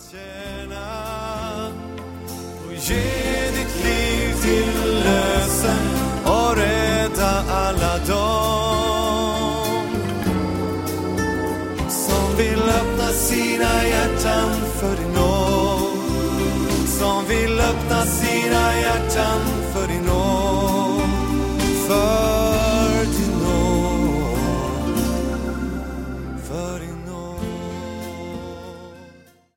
Och ge ditt liv till lösen och rädda alla dem som vill öppna sina hjärtan för din